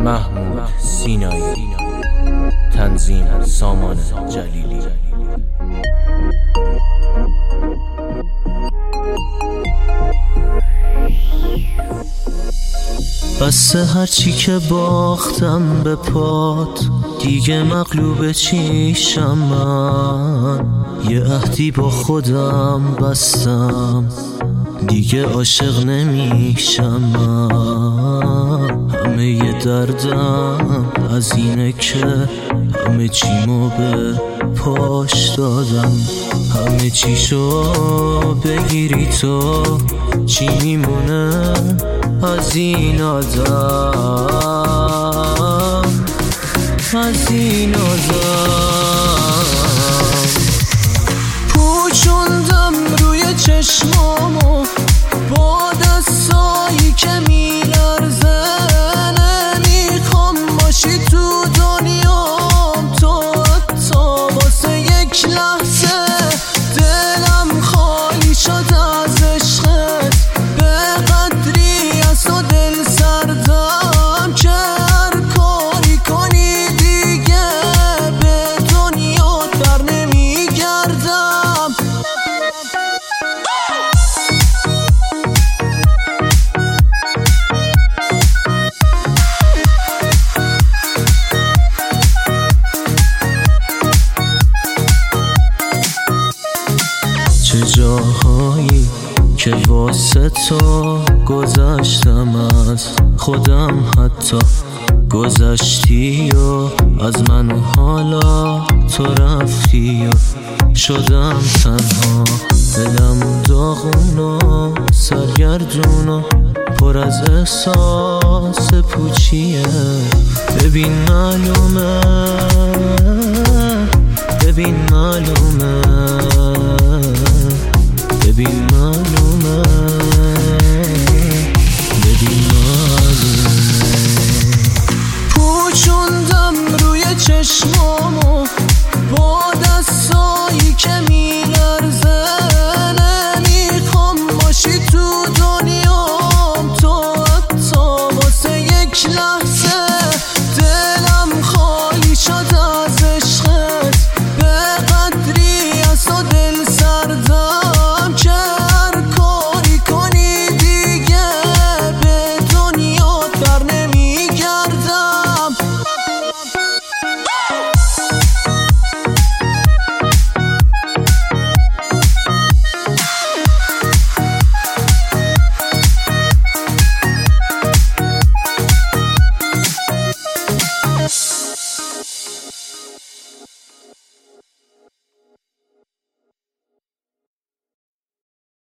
محمود سینایی، تنظیم سامان جلیلی. بسه هرچی که باختم به پات، دیگه مغلوب چیشم من. یه عهدی با خودم بستم، دیگه عاشق نمیشم من. همه یه دردم از اینه که همه چیمو به پاش دادم. همه چیشو بگیری تو، چی میمونه از این آدم، از این آدم. پوچوندم روی چشمامو با دستایی که میلرزه. نمیخوام باشی تو دنیام تو، حتی واسه یک لحظه. دلم خالی شد از عشقت، به قدری از تو دل سردم که هر کاری کنی دیگه به دنیا در نمیگردم. چه جاهایی که واسه تو گذشتم از خودم، حتی گذشتی و از من و حالا تو رفتی و شدم تنها. دلم داغون و سرگردون و پر از احساس پوچیه. ببین معلومه، ببین معلومه، ببین معلومه